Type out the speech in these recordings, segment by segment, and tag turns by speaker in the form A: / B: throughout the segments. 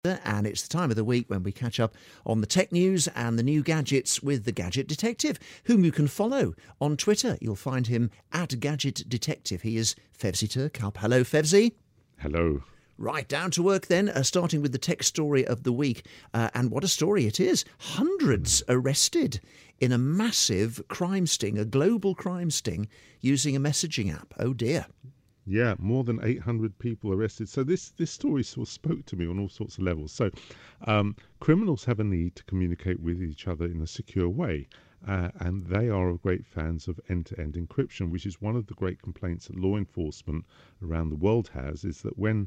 A: And it's the time of the week when we catch up on the tech news and the new gadgets with the Gadget Detective, whom you can follow on Twitter. You'll find him at Gadget Detective. He is Fevzi Turkup. Hello, Fevzi.
B: Hello.
A: Right, down to work then, starting with the tech story of the week. And what a story it is. Hundreds arrested in a massive crime sting, a global crime sting, using a messaging app. Oh, dear.
B: Yeah, more than 800 people arrested. So this story sort of spoke to me on all sorts of levels. So criminals have a need to communicate with each other in a secure way. And they are great fans of end-to-end encryption, which is one of the great complaints that law enforcement around the world has, is that when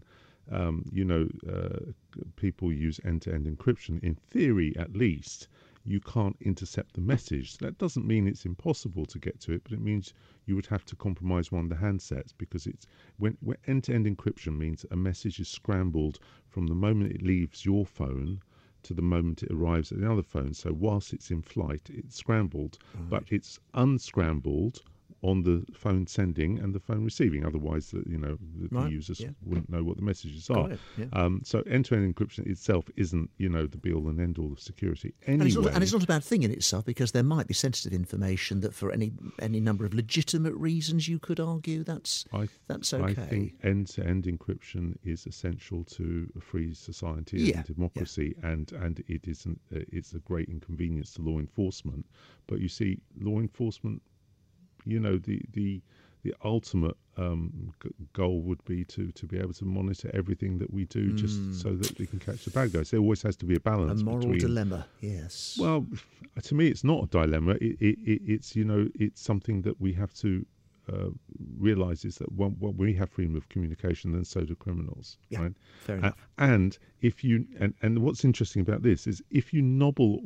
B: people use end-to-end encryption, in theory at least, you can't intercept the message. That doesn't mean it's impossible to get to it, but it means you would have to compromise one of the handsets, because it's when end-to-end encryption means a message is scrambled from the moment it leaves your phone to the moment it arrives at the other phone. So whilst it's in flight, it's scrambled, but it's unscrambled on the phone sending and the phone receiving. Otherwise, the users wouldn't know what the messages are. So end-to-end encryption itself isn't, the be-all and end-all of security. Anyway,
A: and it's not a bad thing in itself, because there might be sensitive information that, for any number of legitimate reasons, you could argue that's okay.
B: I think end-to-end encryption is essential to a free society and democracy, and it isn't. It's a great inconvenience to law enforcement. But you see, law enforcement, the ultimate goal would be to be able to monitor everything that we do, just so that we can catch the bad guys. There always has to be a balance.
A: A moral dilemma, yes.
B: Well, to me, it's not a dilemma. It's it's something that we have to realise, is that when we have freedom of communication, then so do criminals.
A: Yeah,
B: right?
A: Fair enough.
B: And if you and what's interesting about this is, if you nobble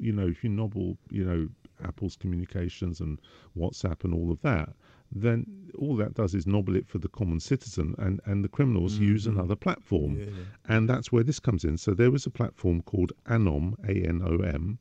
B: Apple's communications and WhatsApp and all of that, then all that does is nobble it for the common citizen, and the criminals use another platform. And that's where this comes in. So there was a platform called Anom, ANOM,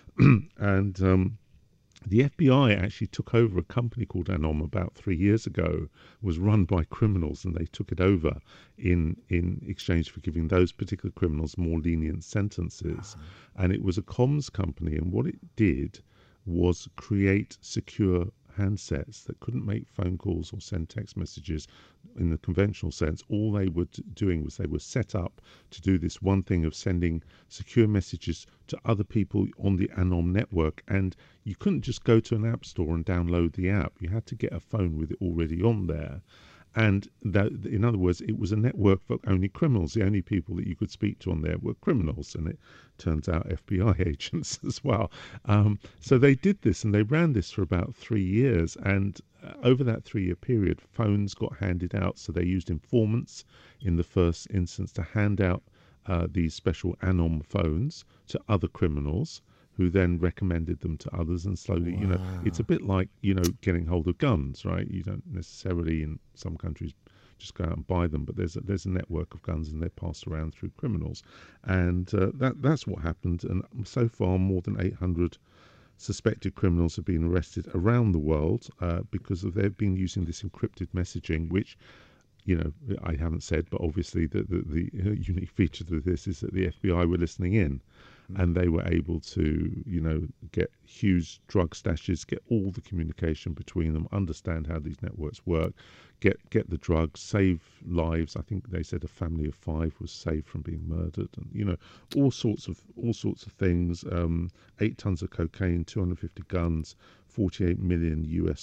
B: and the FBI actually took over a company called Anom about 3 years ago. It was run by criminals, and they took it over in exchange for giving those particular criminals more lenient sentences. And it was a comms company, and what it did was create secure handsets that couldn't make phone calls or send text messages in the conventional sense. All they were doing was they were set up to do this one thing of sending secure messages to other people on the Anom network. And you couldn't just go to an app store and download the app. You had to get a phone with it already on there. And that, in other words, it was a network for only criminals. The only people that you could speak to on there were criminals, and it turns out FBI agents as well. So they did this, and they ran this for about 3 years. And over that 3-year period, phones got handed out. So they used informants in the first instance to hand out these special Anom phones to other criminals, who then recommended them to others, and slowly, it's a bit like, getting hold of guns, right? You don't necessarily, in some countries, just go out and buy them, but there's a network of guns, and they're passed around through criminals. And that's what happened. And so far, more than 800 suspected criminals have been arrested around the world because they've been using this encrypted messaging, which, I haven't said, but obviously the unique feature of this is that the FBI were listening in. And they were able to, get huge drug stashes, get all the communication between them, understand how these networks work, get the drugs, save lives. I think they said a family of 5 was saved from being murdered, and all sorts of things. 8 tons of cocaine, 250 guns, $48 million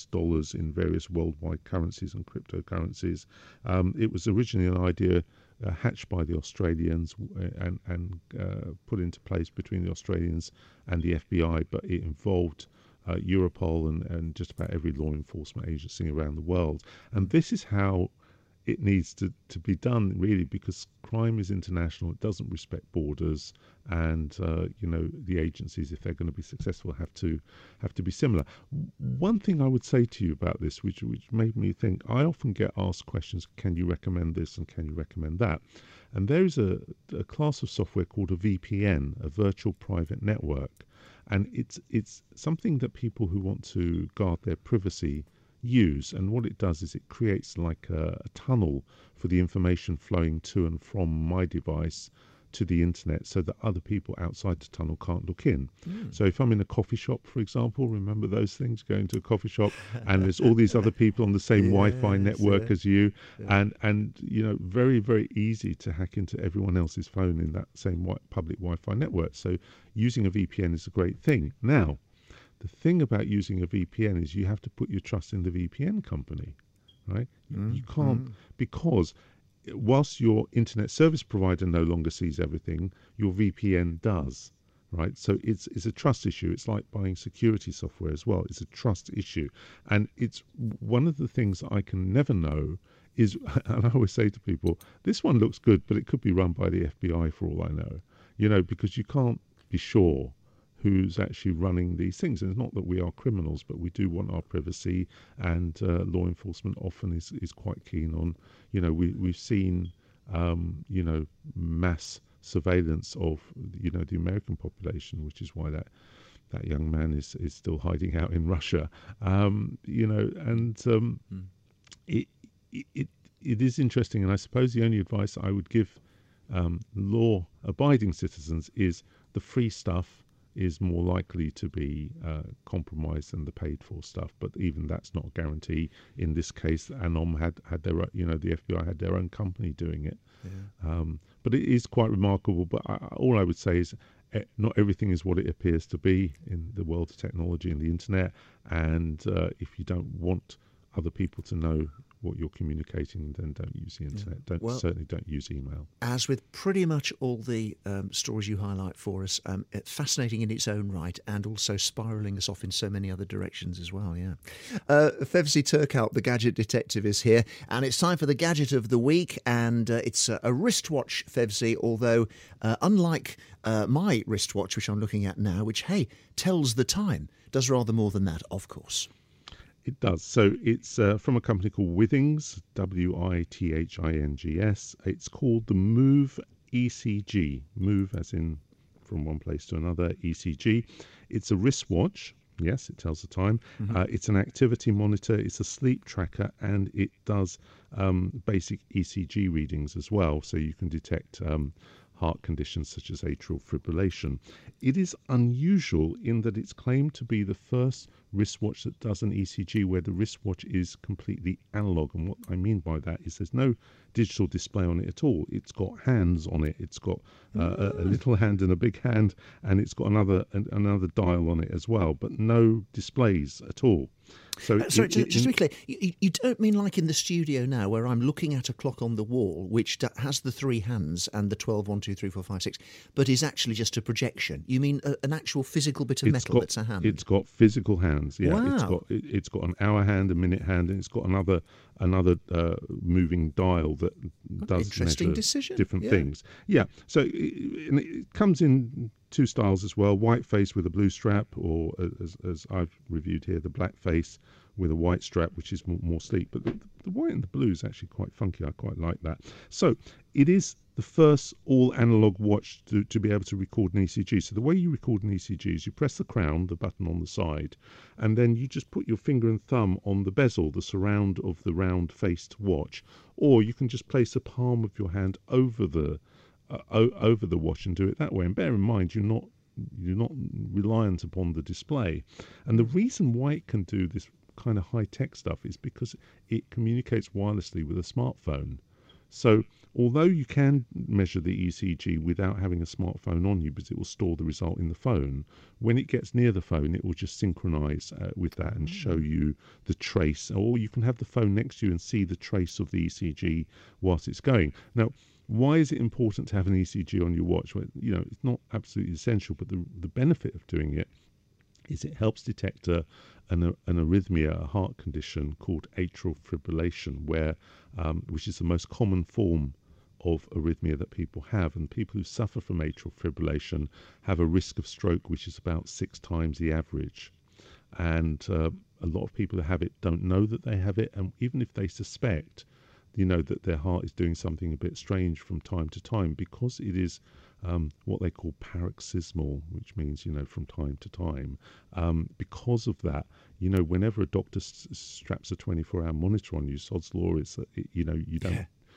B: in various worldwide currencies and cryptocurrencies. It was originally an idea hatched by the Australians and put into place between the Australians and the FBI, but it involved Europol and just about every law enforcement agency around the world. And this is how it needs to be done, really, because crime is international. It doesn't respect borders, and the agencies, if they're going to be successful, have to be similar. One thing I would say to you about this, which made me think, I often get asked questions: can you recommend this and can you recommend that? And there is a class of software called a VPN, a virtual private network, and it's something that people who want to guard their privacy use. And what it does is it creates like a tunnel for the information flowing to and from my device to the internet so that other people outside the tunnel can't look in. So if I'm in a coffee shop, for example, remember those things, going to a coffee shop and there's all these other people on the same Wi-Fi network as you, and very, very easy to hack into everyone else's phone in that same public Wi-Fi network. So using a VPN is a great thing. Now, the thing about using a VPN is you have to put your trust in the VPN company, right? You can't, because whilst your internet service provider no longer sees everything, your VPN does, right? So it's a trust issue. It's like buying security software as well. It's a trust issue. And it's one of the things I can never know is, and I always say to people, this one looks good, but it could be run by the FBI for all I know, because you can't be sure who's actually running these things. And it's not that we are criminals, but we do want our privacy, and law enforcement often is quite keen on, we've seen, mass surveillance of, the American population, which is why that young man is still hiding out in Russia, it is interesting. And I suppose the only advice I would give law-abiding citizens is the free stuff is more likely to be compromised than the paid-for stuff. But even that's not a guarantee. In this case, Anom had their, the FBI had their own company doing it. Yeah. But it is quite remarkable. But all I would say is not everything is what it appears to be in the world of technology and the internet. And if you don't want other people to know what you're communicating, then don't use the internet. Certainly don't use email.
A: As with pretty much all the stories you highlight for us, fascinating in its own right, and also spiralling us off in so many other directions as well. Yeah. Fevzi Turkalp, the gadget detective, is here, and it's time for the gadget of the week. And it's a wristwatch, Fevzi. Although unlike my wristwatch, which I'm looking at now, which tells the time, does rather more than that, of course.
B: It does. So it's from a company called Withings, Withings. It's called the Move ECG. Move as in from one place to another, ECG. It's a wristwatch. Yes, it tells the time. It's an activity monitor. It's a sleep tracker, and it does basic ECG readings as well. So you can detect heart conditions such as atrial fibrillation. It is unusual in that it's claimed to be the first wristwatch that does an ECG where the wristwatch is completely analog. And what I mean by that is there's no digital display on it at all. It's got hands on it. It's got a little hand and a big hand, and it's got another dial on it as well, but no displays at all. So
A: sorry, just to be clear, you don't mean like in the studio now where I'm looking at a clock on the wall which has the three hands and the 12, 1, 2, 3, 4, 5, 6, but is actually just a projection. You mean an actual physical bit of metal that's a hand?
B: It's got physical hands, yeah.
A: Wow.
B: It's got an hour hand, a minute hand, and it's got another moving dial that does measure different things. Yeah, so it comes in two styles as well: white face with a blue strap, or as I've reviewed here, the black face with a white strap, which is more sleek. But the white and the blue is actually quite funky. I quite like that. So it is the first all-analog watch to be able to record an ECG. So the way you record an ECG is you press the crown, the button on the side, and then you just put your finger and thumb on the bezel, the surround of the round-faced watch, or you can just place the palm of your hand over the watch and do it that way. And bear in mind, you're not reliant upon the display. And the reason why it can do this kind of high-tech stuff is because it communicates wirelessly with a smartphone. So although you can measure the ECG without having a smartphone on you, because it will store the result in the phone, when it gets near the phone, it will just synchronize with that and show you the trace. Or you can have the phone next to you and see the trace of the ECG whilst it's going. Now, why is it important to have an ECG on your watch? Well, it's not absolutely essential, but the benefit of doing it is it helps detect an arrhythmia, a heart condition called atrial fibrillation, which is the most common form of arrhythmia that people have. And people who suffer from atrial fibrillation have a risk of stroke which is about 6 times the average. And a lot of people who have it don't know that they have it, and even if they suspect, that their heart is doing something a bit strange from time to time, because it is what they call paroxysmal, which means, from time to time. Because of that, whenever a doctor straps a 24-hour monitor on you, sod's law is that, you don't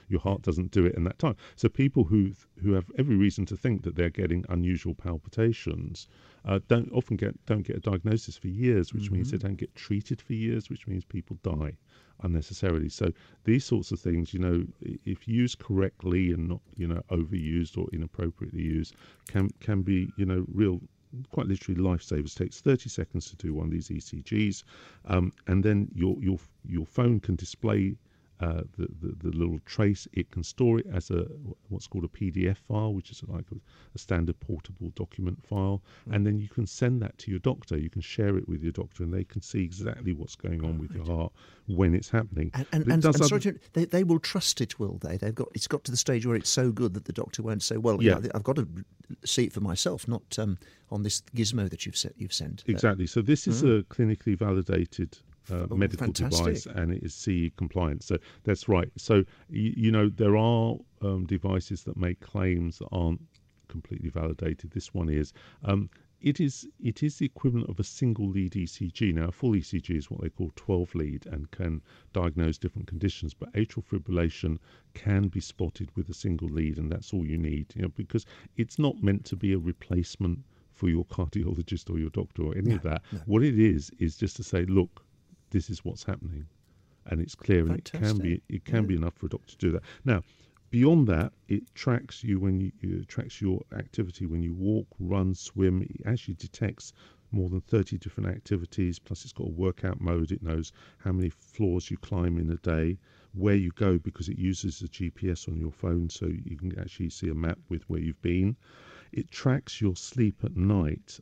B: your heart doesn't do it in that time. So people who have every reason to think that they're getting unusual palpitations don't get a diagnosis for years, which means they don't get treated for years, which means people die unnecessarily. So these sorts of things, if used correctly and not, overused or inappropriately used, can be, real, quite literally lifesavers. It takes 30 seconds to do one of these ECGs, and then your phone can display the little trace. It can store it as what's called a PDF file, which is like a standard portable document file, and then you can send that to your doctor. You can share it with your doctor, and they can see exactly what's going on with your heart when it's happening.
A: And sorry, they will trust it, will they? It's got to the stage where it's so good that the doctor won't say, "Well, I've got to see it for myself, not on this gizmo that you've sent."
B: Exactly. So this is a clinically validated medical
A: fantastic
B: device, and it is CE compliant. So that's right. So there are devices that make claims that aren't completely validated. This one is. It is the equivalent of a single lead ECG. Now, a full ECG is what they call 12 lead and can diagnose different conditions, but atrial fibrillation can be spotted with a single lead, and that's all you need, because it's not meant to be a replacement for your cardiologist or your doctor or any of that. No. What it is just to say, look, this is what's happening, and it's clear. Fantastic. And it can be enough for a doctor to do that. Now, beyond that, it tracks you when it tracks your activity when you walk, run, swim. It actually detects more than 30 different activities. Plus, it's got a workout mode. It knows how many floors you climb in a day, where you go, because it uses a GPS on your phone, so you can actually see a map with where you've been. It tracks your sleep at night,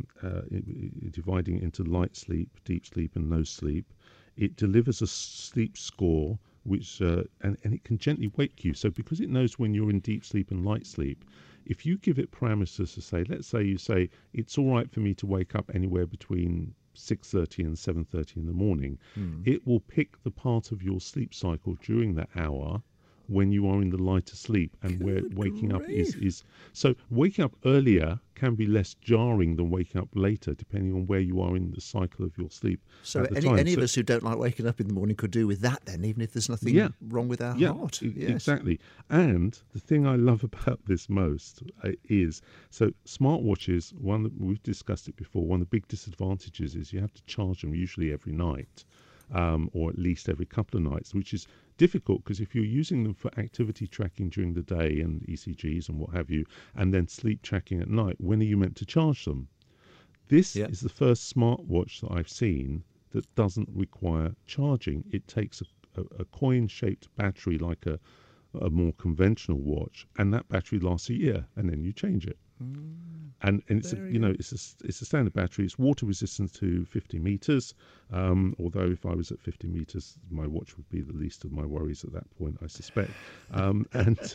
B: dividing it into light sleep, deep sleep, and no sleep. It delivers a sleep score, which and it can gently wake you. So because it knows when you're in deep sleep and light sleep, if you give it parameters to say, let's say you say, it's all right for me to wake up anywhere between 6:30 and 7:30 in the morning, it will pick the part of your sleep cycle during that hour when you are in the lighter sleep, and where waking up is so waking up earlier can be less jarring than waking up later, depending on where you are in the cycle of your sleep.
A: So any of us who don't like waking up in the morning could do with that then, even if there's nothing wrong with our heart.
B: Exactly. And the thing I love about this most is, so smartwatches, we've discussed it before, one of the big disadvantages is you have to charge them usually every night. Or at least every couple of nights, which is difficult because if you're using them for activity tracking during the day and ECGs and what have you, and then sleep tracking at night, when are you meant to charge them? This is the first smartwatch that I've seen that doesn't require charging. It takes a coin-shaped battery like a more conventional watch, and that battery lasts a year, and then you change it. And it's a standard battery. It's water resistant to 50 meters. Although if I was at 50 meters, my watch would be the least of my worries at that point, I suspect. And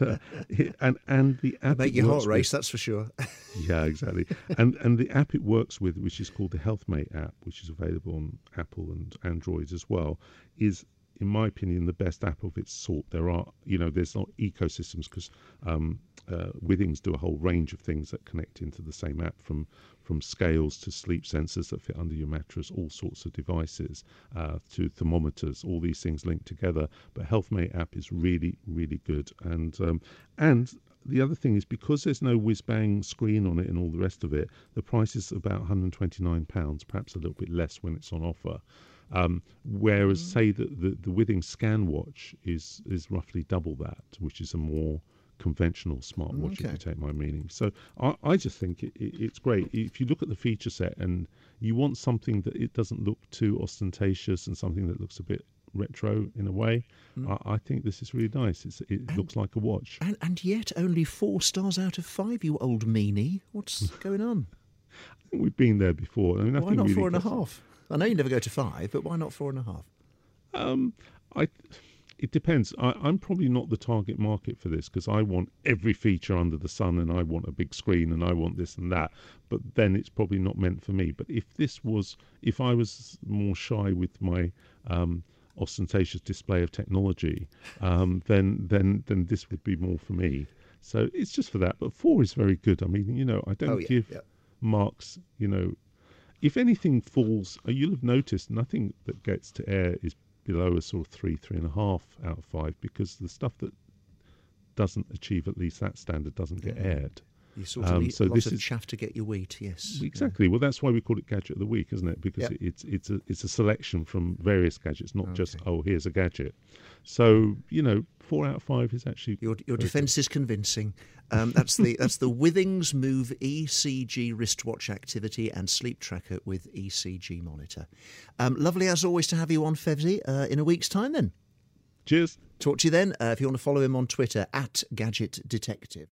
B: the app
A: make your heart race, that's for sure.
B: Yeah, exactly. And the app it works with, which is called the HealthMate app, which is available on Apple and Android as well, is, in my opinion, the best app of its sort. There are, there's not ecosystems because Withings do a whole range of things that connect into the same app, from scales to sleep sensors that fit under your mattress, all sorts of devices, to thermometers, all these things linked together. But HealthMate app is really, really good. And the other thing is, because there's no whiz-bang screen on it and all the rest of it, the price is about £129, perhaps a little bit less when it's on offer. Whereas, say, the Withings ScanWatch is roughly double that, which is a more conventional smartwatch, if you take my meaning. So I just think it's great. If you look at the feature set and you want something that it doesn't look too ostentatious and something that looks a bit retro in a way, I think this is really nice. It looks like a watch.
A: And yet only 4 stars out of 5, you old meanie. What's going on?
B: I think we've been there before.
A: Why not 4.5? I know you never go to 5, but why not 4.5?
B: It depends. I'm probably not the target market for this, because I want every feature under the sun, and I want a big screen, and I want this and that. But then it's probably not meant for me. But if I was more shy with my ostentatious display of technology, then this would be more for me. So it's just for that. But 4 is very good. I mean, I don't give marks. If anything falls, you'll have noticed nothing that gets to air is below a sort of 3.5 out of 5, because the stuff that doesn't achieve at least that standard doesn't get aired.
A: You sort of need
B: So
A: a lot
B: this
A: of
B: is
A: chaff to get your wheat, yes.
B: exactly. Well, that's why we call it Gadget of the Week, isn't it? Because
A: Yep.
B: it's a selection from various gadgets, not just here's a gadget. So 4 out of 5 is actually
A: Your defence is convincing. That's the Withings Move ECG wristwatch activity and sleep tracker with ECG monitor. Lovely as always to have you on, Fevzi, in a week's time then.
B: Cheers.
A: Talk to you then. If you want to follow him on Twitter, @GadgetDetective.